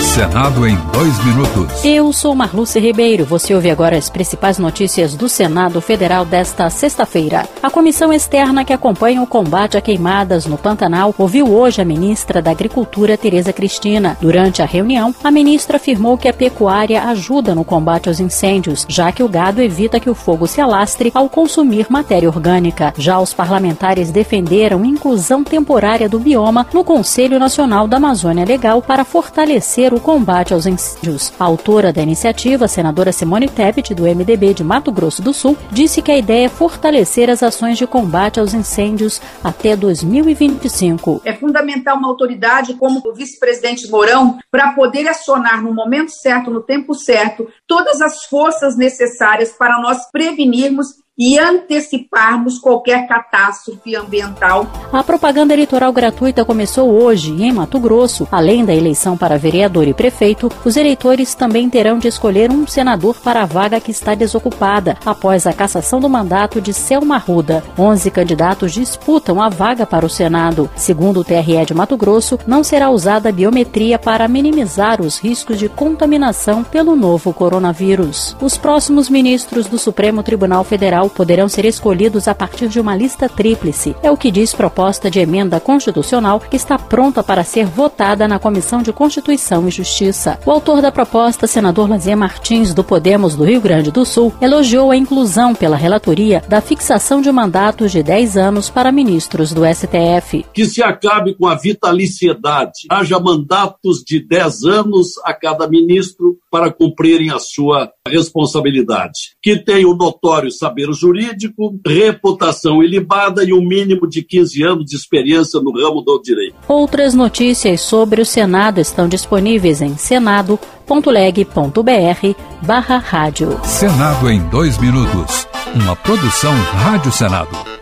Senado em 2 minutos. Eu sou Marluce Ribeiro. Você ouve agora as principais notícias do Senado Federal desta sexta-feira. A comissão externa que acompanha o combate a queimadas no Pantanal ouviu hoje a ministra da Agricultura, Tereza Cristina. Durante a reunião, a ministra afirmou que a pecuária ajuda no combate aos incêndios, já que o gado evita que o fogo se alastre ao consumir matéria orgânica. Já os parlamentares defenderam inclusão temporária do bioma no Conselho Nacional da Amazônia Legal para fortalecer o combate aos incêndios. A autora da iniciativa, a senadora Simone Tebet, do MDB de Mato Grosso do Sul, disse que a ideia é fortalecer as ações de combate aos incêndios até 2025. É fundamental uma autoridade como o vice-presidente Mourão para poder acionar no momento certo, no tempo certo, todas as forças necessárias para nós prevenirmos e anteciparmos qualquer catástrofe ambiental. A propaganda eleitoral gratuita começou hoje em Mato Grosso. Além da eleição para vereador e prefeito, os eleitores também terão de escolher um senador para a vaga que está desocupada, após a cassação do mandato de Selma Arruda. 11 candidatos disputam a vaga para o Senado. Segundo o TRE de Mato Grosso, não será usada a biometria para minimizar os riscos de contaminação pelo novo coronavírus. Os próximos ministros do Supremo Tribunal Federal poderão ser escolhidos a partir de uma lista tríplice. É o que diz proposta de emenda constitucional que está pronta para ser votada na Comissão de Constituição e Justiça. O autor da proposta, senador Lazier Martins, do Podemos do Rio Grande do Sul, elogiou a inclusão pela relatoria da fixação de mandatos de 10 anos para ministros do STF. Que se acabe com a vitaliciedade, haja mandatos de 10 anos a cada ministro para cumprirem a sua responsabilidade. Que tenha o notório saber jurídico, reputação ilibada e um mínimo de 15 anos de experiência no ramo do direito. Outras notícias sobre o Senado estão disponíveis em senado.leg.br/rádio. Senado em 2 minutos. Uma produção Rádio Senado.